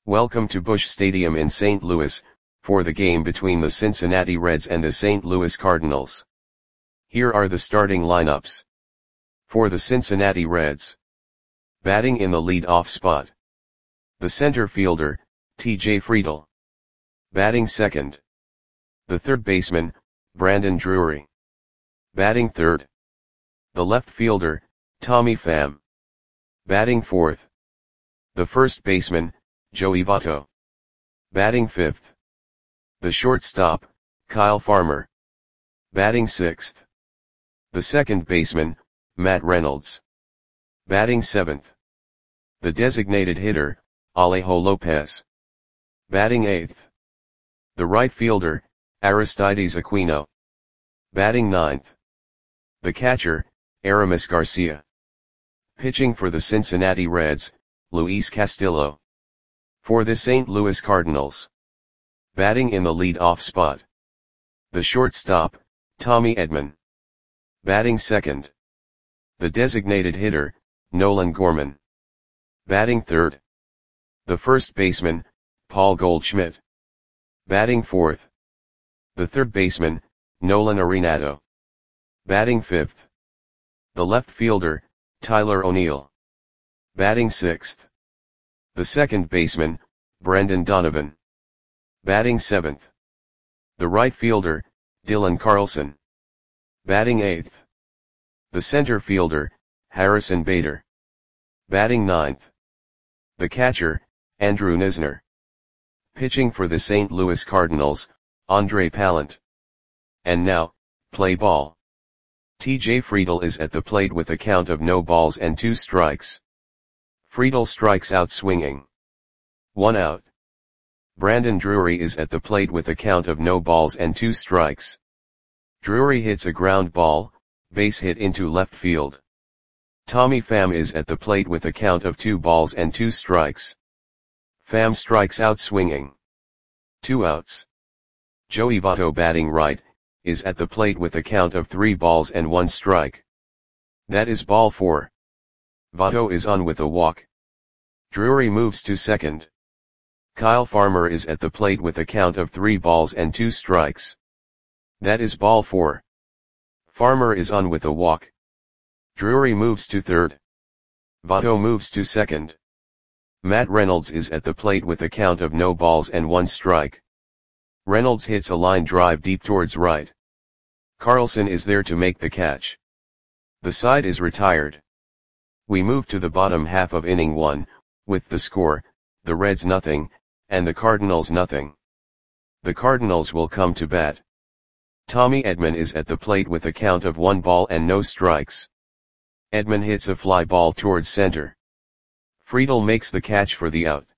Welcome to Busch Stadium in St. Louis, for the game between the Cincinnati Reds and the St. Louis Cardinals. Here are the starting lineups. For the Cincinnati Reds. Batting in the lead-off spot. The center fielder, T.J. Friedl. Batting second. The third baseman, Brandon Drury. Batting third. The left fielder, Tommy Pham. Batting fourth. The first baseman, Joey Votto. Batting fifth. The shortstop, Kyle Farmer. Batting sixth. The second baseman, Matt Reynolds. Batting seventh. The designated hitter, Alejo Lopez. Batting eighth. The right fielder, Aristides Aquino. Batting ninth. The catcher, Aramis Garcia. Pitching for the Cincinnati Reds, Luis Castillo. For the St. Louis Cardinals. Batting in the lead-off spot. The shortstop, Tommy Edman. Batting second. The designated hitter, Nolan Gorman. Batting third. The first baseman, Paul Goldschmidt. Batting fourth. The third baseman, Nolan Arenado. Batting fifth. The left fielder, Tyler O'Neill. Batting sixth. The second baseman, Brendan Donovan. Batting seventh. The right fielder, Dylan Carlson. Batting eighth. The center fielder, Harrison Bader. Batting ninth. The catcher, Andrew Knizner. Pitching for the St. Louis Cardinals, Andre Pallant. And now, play ball. T.J. Friedl is at the plate with a count of no balls and 2 strikes. Friedl strikes out swinging. 1 out. Brandon Drury is at the plate with a count of no balls and 2 strikes. Drury hits a ground ball, base hit into left field. Tommy Pham is at the plate with a count of 2 balls and 2 strikes. Pham strikes out swinging. 2 outs. Joey Votto, batting right, is at the plate with a count of 3 balls and 1 strike. That is ball 4. Votto is on with a walk. Drury moves to second. Kyle Farmer is at the plate with a count of 3 balls and 2 strikes. That is ball 4. Farmer is on with a walk. Drury moves to third. Votto moves to second. Matt Reynolds is at the plate with a count of no balls and 1 strike. Reynolds hits a line drive deep towards right. Carlson is there to make the catch. The side is retired. We move to the bottom half of inning 1, with the score, the Reds nothing, and the Cardinals nothing. The Cardinals will come to bat. Tommy Edman is at the plate with a count of 1 ball and no strikes. Edman hits a fly ball towards center. Friedl makes the catch for the out.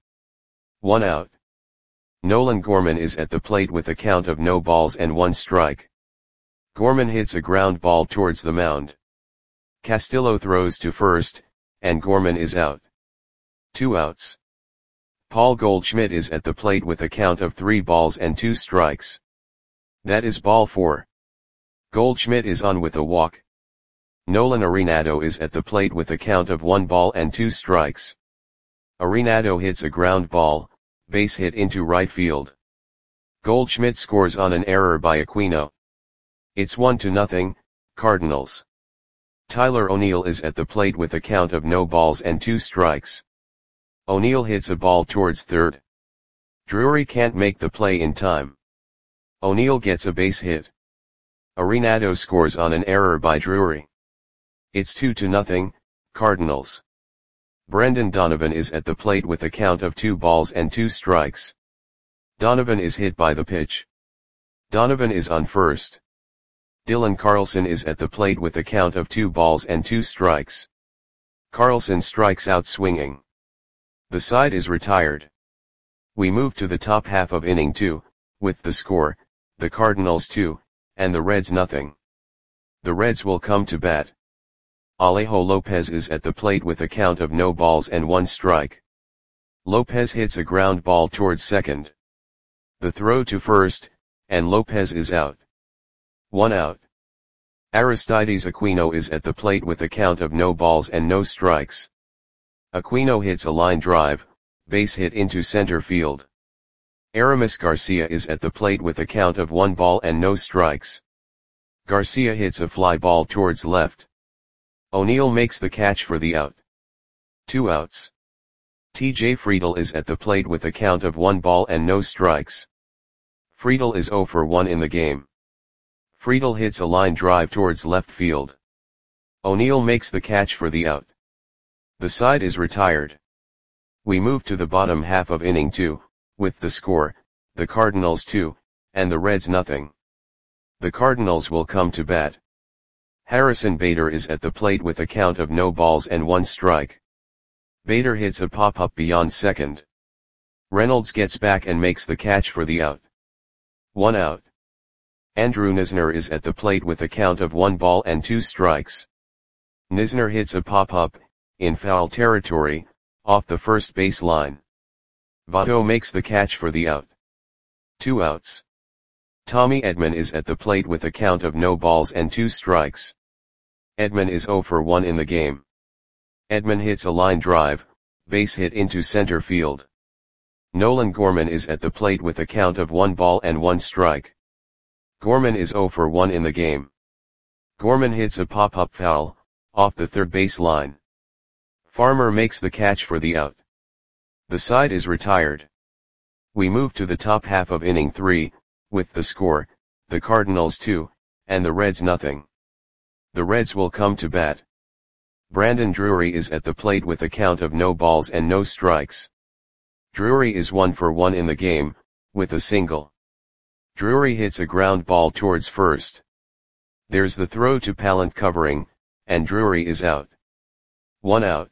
1 out. Nolan Gorman is at the plate with a count of no balls and 1 strike. Gorman hits a ground ball towards the mound. Castillo throws to first, and Gorman is out. 2 outs. Paul Goldschmidt is at the plate with a count of 3 balls and 2 strikes. That is ball 4. Goldschmidt is on with a walk. Nolan Arenado is at the plate with a count of 1 ball and 2 strikes. Arenado hits a ground ball, base hit into right field. Goldschmidt scores on an error by Aquino. It's 1-0, Cardinals. Tyler O'Neill is at the plate with a count of no balls and 2 strikes. O'Neill hits a ball towards third. Drury can't make the play in time. O'Neill gets a base hit. Arenado scores on an error by Drury. It's 2-0, Cardinals. Brendan Donovan is at the plate with a count of 2 balls and 2 strikes. Donovan is hit by the pitch. Donovan is on first. Dylan Carlson is at the plate with a count of 2 balls and 2 strikes. Carlson strikes out swinging. The side is retired. We move to the top half of inning 2, with the score, the Cardinals 2, and the Reds nothing. The Reds will come to bat. Alejo Lopez is at the plate with a count of no balls and 1 strike. Lopez hits a ground ball towards second. The throw to first, and Lopez is out. 1 out. Aristides Aquino is at the plate with a count of no balls and no strikes. Aquino hits a line drive, base hit into center field. Aramis Garcia is at the plate with a count of 1 ball and no strikes. Garcia hits a fly ball towards left. O'Neill makes the catch for the out. 2 outs. TJ Friedl is at the plate with a count of 1 ball and no strikes. Friedl is 0 for 1 in the game. Friedl hits a line drive towards left field. O'Neill makes the catch for the out. The side is retired. We move to the bottom half of inning 2, with the score, the Cardinals 2, and the Reds nothing. The Cardinals will come to bat. Harrison Bader is at the plate with a count of no balls and 1 strike. Bader hits a pop-up beyond second. Reynolds gets back and makes the catch for the out. 1 out. Andrew Knizner is at the plate with a count of 1 ball and 2 strikes. Knizner hits a pop-up, in foul territory, off the first base line. Votto makes the catch for the out. 2 outs. Tommy Edman is at the plate with a count of no balls and 2 strikes. Edman is 0 for 1 in the game. Edman hits a line drive, base hit into center field. Nolan Gorman is at the plate with a count of 1 ball and 1 strike. Gorman is 0 for 1 in the game. Gorman hits a pop-up foul, off the third base line. Farmer makes the catch for the out. The side is retired. We move to the top half of inning 3, with the score, the Cardinals 2, and the Reds nothing. The Reds will come to bat. Brandon Drury is at the plate with a count of no balls and no strikes. Drury is 1 for 1 in the game, with a single. Drury hits a ground ball towards first. There's the throw to Pallant covering, and Drury is out. 1 out.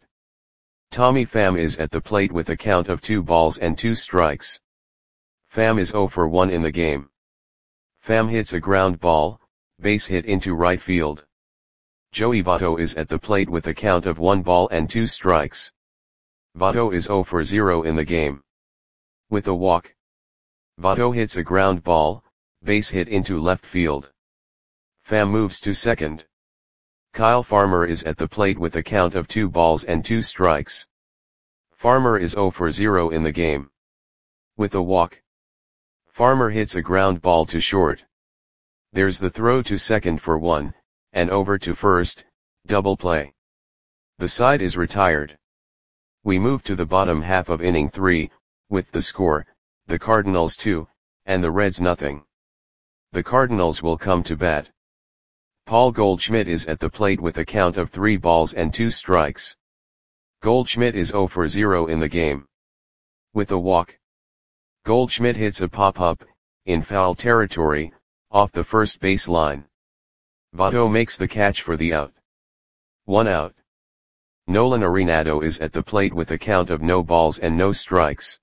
Tommy Pham is at the plate with a count of 2 balls and 2 strikes. Pham is 0 for 1 in the game. Pham hits a ground ball, base hit into right field. Joey Votto is at the plate with a count of 1 ball and 2 strikes. Votto is 0 for 0 in the game. With a walk. Votto hits a ground ball, base hit into left field. Pham moves to second. Kyle Farmer is at the plate with a count of 2 balls and 2 strikes. Farmer is 0 for 0 in the game. With a walk. Farmer hits a ground ball to short. There's the throw to second for 1, and over to first, double play. The side is retired. We move to the bottom half of inning 3, with the score, the Cardinals 2, and the Reds nothing. The Cardinals will come to bat. Paul Goldschmidt is at the plate with a count of 3 balls and 2 strikes. Goldschmidt is 0 for 0 in the game. With a walk. Goldschmidt hits a pop-up, in foul territory, off the first base line. Votto makes the catch for the out. 1 out. Nolan Arenado is at the plate with a count of no balls and no strikes.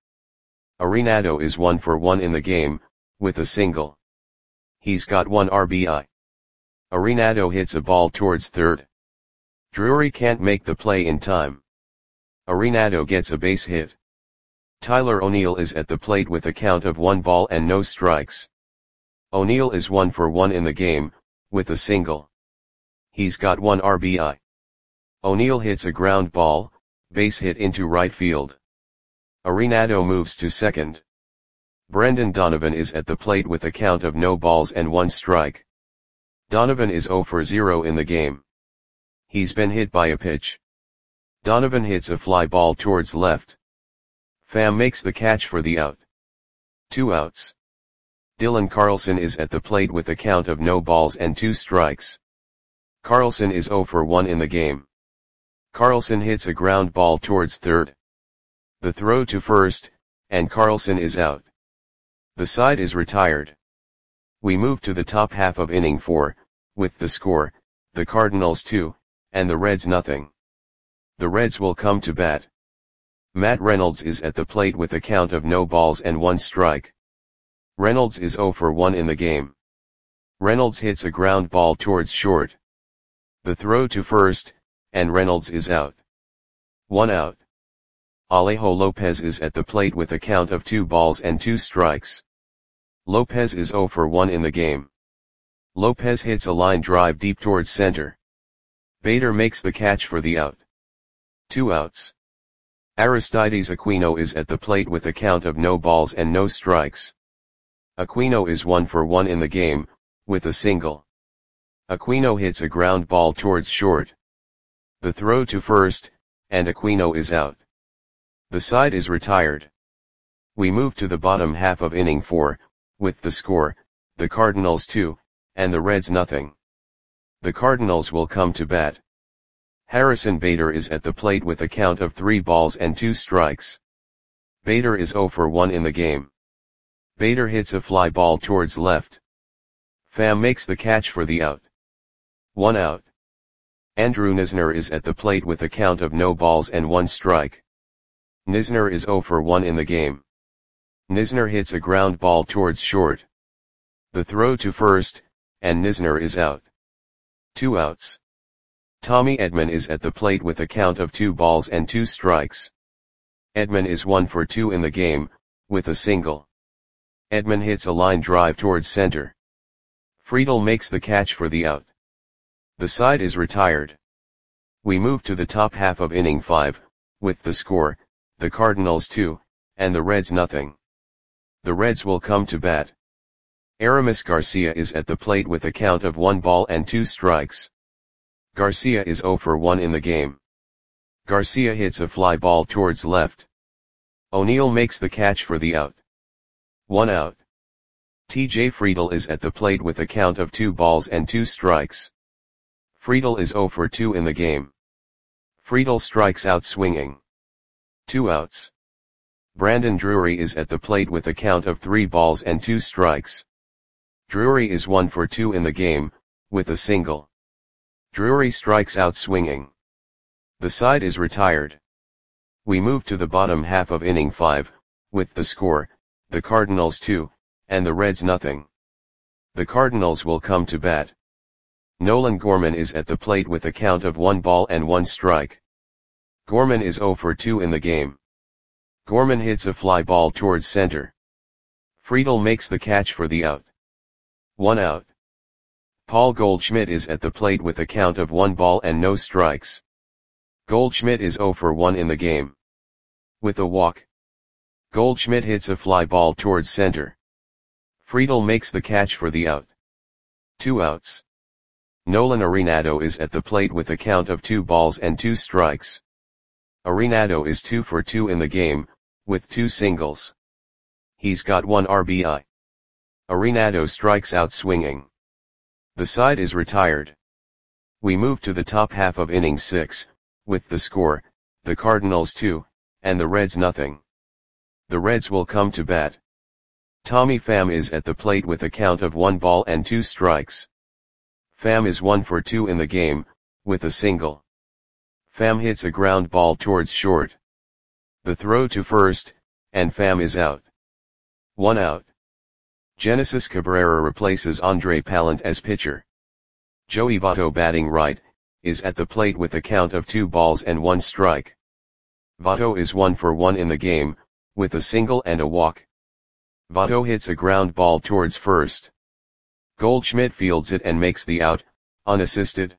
Arenado is 1 for 1 in the game, with a single. He's got 1 RBI. Arenado hits a ball towards third. Drury can't make the play in time. Arenado gets a base hit. Tyler O'Neill is at the plate with a count of 1 ball and no strikes. O'Neill is 1 for 1 in the game, with a single. He's got 1 RBI. O'Neill hits a ground ball, base hit into right field. Arenado moves to second. Brendan Donovan is at the plate with a count of no balls and 1 strike. Donovan is 0 for 0 in the game. He's been hit by a pitch. Donovan hits a fly ball towards left. Pham makes the catch for the out. 2 outs. Dylan Carlson is at the plate with a count of no balls and 2 strikes. Carlson is 0 for 1 in the game. Carlson hits a ground ball towards third. The throw to first, and Carlson is out. The side is retired. We move to the top half of inning 4, with the score, the Cardinals 2, and the Reds nothing. The Reds will come to bat. Matt Reynolds is at the plate with a count of no balls and 1 strike. Reynolds is 0 for 1 in the game. Reynolds hits a ground ball towards short. The throw to first, and Reynolds is out. 1 out. Alejo Lopez is at the plate with a count of 2 balls and 2 strikes. Lopez is 0 for 1 in the game. Lopez hits a line drive deep towards center. Bader makes the catch for the out. 2 outs. Aristides Aquino is at the plate with a count of no balls and no strikes. Aquino is 1 for 1 in the game, with a single. Aquino hits a ground ball towards short. The throw to first, and Aquino is out. The side is retired. We move to the bottom half of inning 4, with the score, the Cardinals 2, and the Reds nothing. The Cardinals will come to bat. Harrison Bader is at the plate with a count of 3 balls and 2 strikes. Bader is 0 for 1 in the game. Bader hits a fly ball towards left. Pham makes the catch for the out. 1 out. Andrew Knizner is at the plate with a count of no balls and 1 strike. Knizner is 0 for 1 in the game. Knizner hits a ground ball towards short. The throw to first, and Knizner is out. 2 outs. Tommy Edman is at the plate with a count of 2 balls and 2 strikes. Edman is 1 for 2 in the game, with a single. Edman hits a line drive towards center. Friedel makes the catch for the out. The side is retired. We move to the top half of inning 5, with the score, the Cardinals 2, and the Reds nothing. The Reds will come to bat. Aramis Garcia is at the plate with a count of 1 ball and 2 strikes. Garcia is 0 for 1 in the game. Garcia hits a fly ball towards left. O'Neill makes the catch for the out. 1 out. TJ Friedel is at the plate with a count of 2 balls and 2 strikes. Friedel is 0 for 2 in the game. Friedel strikes out swinging. 2 outs. Brandon Drury is at the plate with a count of 3 balls and 2 strikes. Drury is 1 for 2 in the game, with a single. Drury strikes out swinging. The side is retired. We move to the bottom half of inning 5, with the score, the Cardinals 2, and the Reds nothing. The Cardinals will come to bat. Nolan Gorman is at the plate with a count of 1 ball and 1 strike. Gorman is 0 for 2 in the game. Gorman hits a fly ball towards center. Friedel makes the catch for the out. 1 out. Paul Goldschmidt is at the plate with a count of 1 ball and no strikes. Goldschmidt is 0 for 1 in the game. With a walk. Goldschmidt hits a fly ball towards center. Friedel makes the catch for the out. 2 outs. Nolan Arenado is at the plate with a count of 2 balls and 2 strikes. Arenado is 2 for 2 in the game, with 2 singles. He's got 1 RBI. Arenado strikes out swinging. The side is retired. We move to the top half of inning 6, with the score, the Cardinals 2, and the Reds nothing. The Reds will come to bat. Tommy Pham is at the plate with a count of 1 ball and 2 strikes. Pham is 1 for 2 in the game, with a single. Pham hits a ground ball towards short. The throw to first, and Pham is out. 1 out. Genesis Cabrera replaces Andre Pallant as pitcher. Joey Votto batting right, is at the plate with a count of 2 balls and 1 strike. Votto is 1 for 1 in the game, with a single and a walk. Votto hits a ground ball towards first. Goldschmidt fields it and makes the out, unassisted.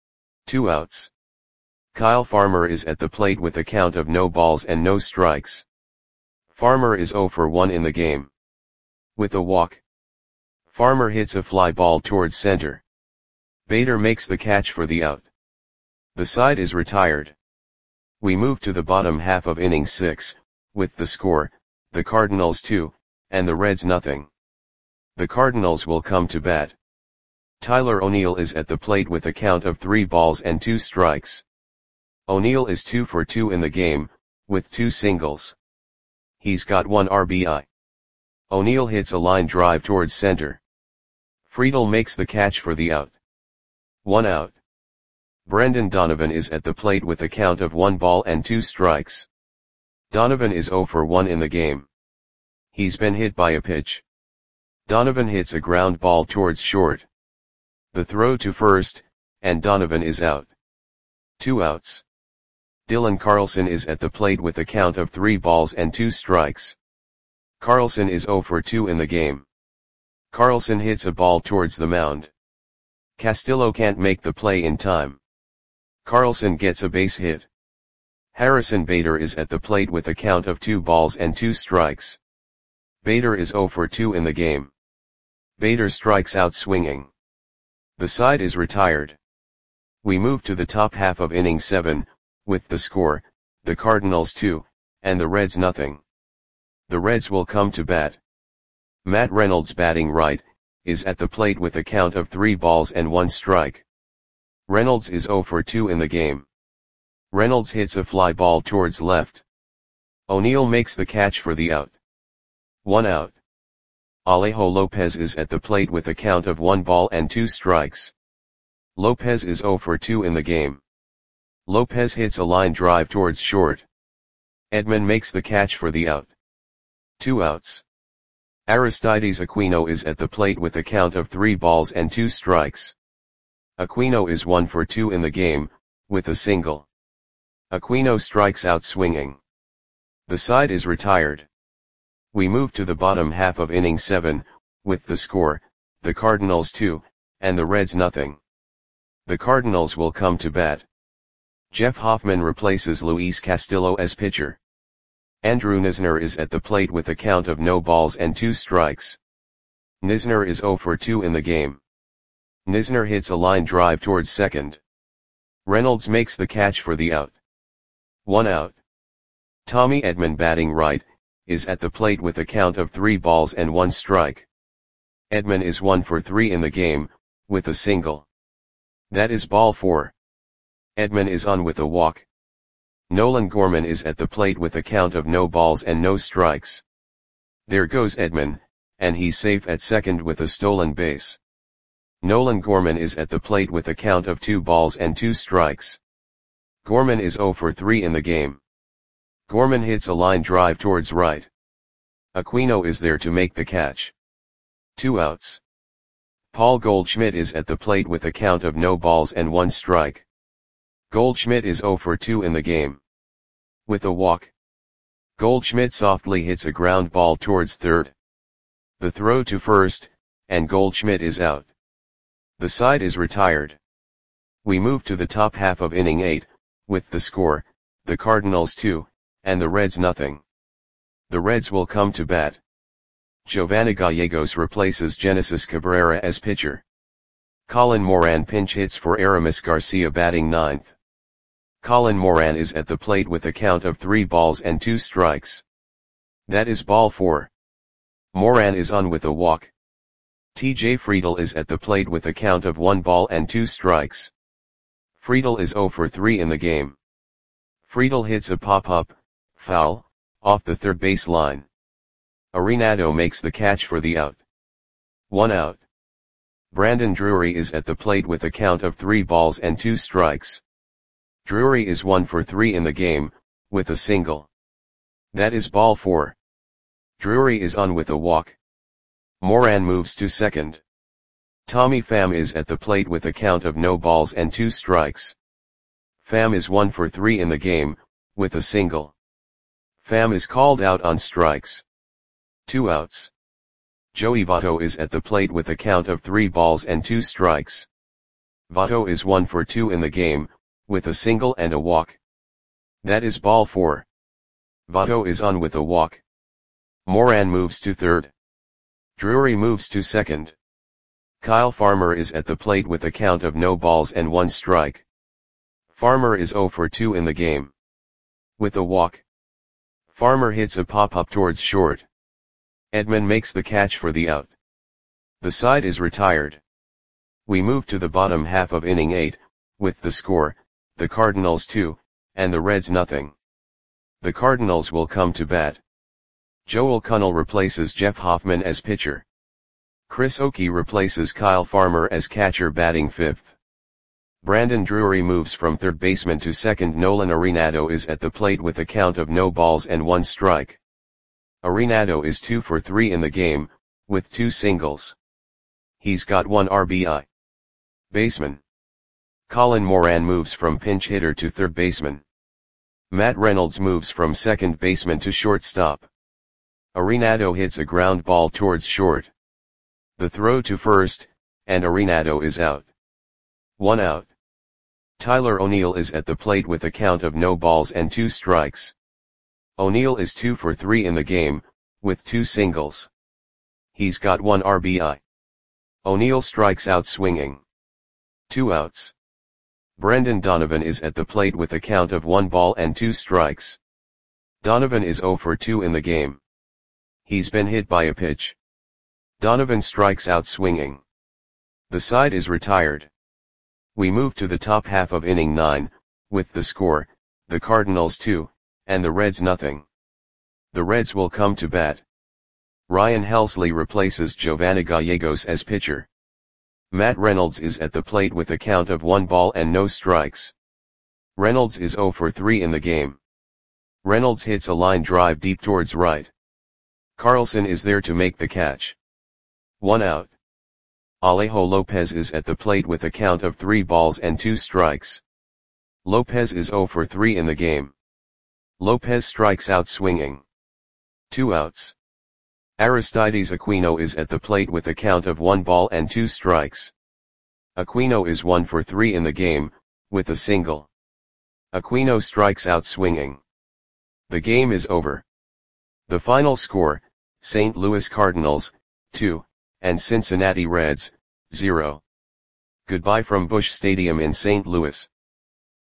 2 outs. Kyle Farmer is at the plate with a count of no balls and no strikes. Farmer is 0 for 1 in the game. With a walk. Farmer hits a fly ball towards center. Bader makes the catch for the out. The side is retired. We move to the bottom half of inning 6, with the score, the Cardinals 2, and the Reds nothing. The Cardinals will come to bat. Tyler O'Neill is at the plate with a count of 3 balls and 2 strikes. O'Neill is 2 for 2 in the game, with 2 singles. He's got 1 RBI. O'Neill hits a line drive towards center. Friedel makes the catch for the out. 1 out. Brendan Donovan is at the plate with a count of 1 ball and 2 strikes. Donovan is 0 for 1 in the game. He's been hit by a pitch. Donovan hits a ground ball towards short. The throw to first, and Donovan is out. 2 outs. Dylan Carlson is at the plate with a count of 3 balls and 2 strikes. Carlson is 0 for 2 in the game. Carlson hits a ball towards the mound. Castillo can't make the play in time. Carlson gets a base hit. Harrison Bader is at the plate with a count of 2 balls and 2 strikes. Bader is 0 for 2 in the game. Bader strikes out swinging. The side is retired. We move to the top half of inning 7, with the score, the Cardinals 2, and the Reds nothing. The Reds will come to bat. Matt Reynolds, batting right, is at the plate with a count of 3 balls and 1 strike. Reynolds is 0 for 2 in the game. Reynolds hits a fly ball towards left. O'Neill makes the catch for the out. 1 out. Alejo Lopez is at the plate with a count of 1 ball and 2 strikes. Lopez is 0 for 2 in the game. Lopez hits a line drive towards short. Edman makes the catch for the out. 2 outs. Aristides Aquino is at the plate with a count of 3 balls and 2 strikes. Aquino is 1 for 2 in the game, with a single. Aquino strikes out swinging. The side is retired. We move to the bottom half of inning 7, with the score, the Cardinals 2, and the Reds nothing. The Cardinals will come to bat. Jeff Hoffman replaces Luis Castillo as pitcher. Andrew Knizner is at the plate with a count of no balls and 2 strikes. Knizner is 0 for 2 in the game. Knizner hits a line drive towards second. Reynolds makes the catch for the out. 1 out. Tommy Edman, batting right, is at the plate with a count of 3 balls and 1 strike. Edman is 1 for 3 in the game, with a single. That is ball 4. Edman is on with a walk. Nolan Gorman is at the plate with a count of no balls and no strikes. There goes Edman, and he's safe at second with a stolen base. Nolan Gorman is at the plate with a count of 2 balls and 2 strikes. Gorman is 0 for 3 in the game. Gorman hits a line drive towards right. Aquino is there to make the catch. 2 outs. Paul Goldschmidt is at the plate with a count of no balls and 1 strike. Goldschmidt is 0 for 2 in the game. With a walk. Goldschmidt softly hits a ground ball towards third. The throw to first, and Goldschmidt is out. The side is retired. We move to the top half of inning 8, with the score, the Cardinals 2, and the Reds nothing. The Reds will come to bat. Giovanni Gallegos replaces Genesis Cabrera as pitcher. Colin Moran pinch hits for Aramis Garcia, batting ninth. Colin Moran is at the plate with a count of 3 balls and 2 strikes. That is ball 4. Moran is on with a walk. TJ Friedel is at the plate with a count of 1 ball and 2 strikes. Friedel is 0 for 3 in the game. Friedel hits a pop-up, foul, off the third base line. Arenado makes the catch for the out. 1 out. Brandon Drury is at the plate with a count of 3 balls and 2 strikes. Drury is 1 for 3 in the game, with a single. That is ball 4. Drury is on with a walk. Moran moves to second. Tommy Pham is at the plate with a count of no balls and 2 strikes. Pham is 1 for 3 in the game, with a single. Pham is called out on strikes. 2 outs. Joey Votto is at the plate with a count of 3 balls and 2 strikes. Votto is 1 for 2 in the game, with a single and a walk. That is ball 4. Votto is on with a walk. Moran moves to third. Drury moves to second. Kyle Farmer is at the plate with a count of no balls and 1 strike. Farmer is 0 for 2 in the game. With a walk. Farmer hits a pop-up towards short. Edman makes the catch for the out. The side is retired. We move to the bottom half of inning 8, with the score, the Cardinals 2, and the Reds nothing. The Cardinals will come to bat. Joel Kunnell replaces Jeff Hoffman as pitcher. Chris Oakey replaces Kyle Farmer as catcher, batting fifth. Brandon Drury moves from third baseman to second. Nolan Arenado is at the plate with a count of no balls and 1 strike. Arenado is 2 for 3 in the game, with 2 singles. He's got 1 RBI. Baseman. Colin Moran moves from pinch hitter to third baseman. Matt Reynolds moves from second baseman to shortstop. Arenado hits a ground ball towards short. The throw to first, and Arenado is out. 1 out. Tyler O'Neill is at the plate with a count of no balls and 2 strikes. O'Neill is 2 for 3 in the game, with 2 singles. He's got 1 RBI. O'Neill strikes out swinging. 2 outs. Brendan Donovan is at the plate with a count of 1 ball and 2 strikes. Donovan is 0 for 2 in the game. He's been hit by a pitch. Donovan strikes out swinging. The side is retired. We move to the top half of inning 9, with the score, the Cardinals 2, and the Reds nothing. The Reds will come to bat. Ryan Helsley replaces Giovanni Gallegos as pitcher. Matt Reynolds is at the plate with a count of 1 ball and no strikes. Reynolds is 0 for 3 in the game. Reynolds hits a line drive deep towards right. Carlson is there to make the catch. 1 out. Alejo Lopez is at the plate with a count of 3 balls and 2 strikes. Lopez is 0 for 3 in the game. Lopez strikes out swinging. 2 outs. Aristides Aquino is at the plate with a count of 1 ball and 2 strikes. Aquino is 1 for 3 in the game, with a single. Aquino strikes out swinging. The game is over. The final score, St. Louis Cardinals, 2, and Cincinnati Reds, 0. Goodbye from Busch Stadium in St. Louis.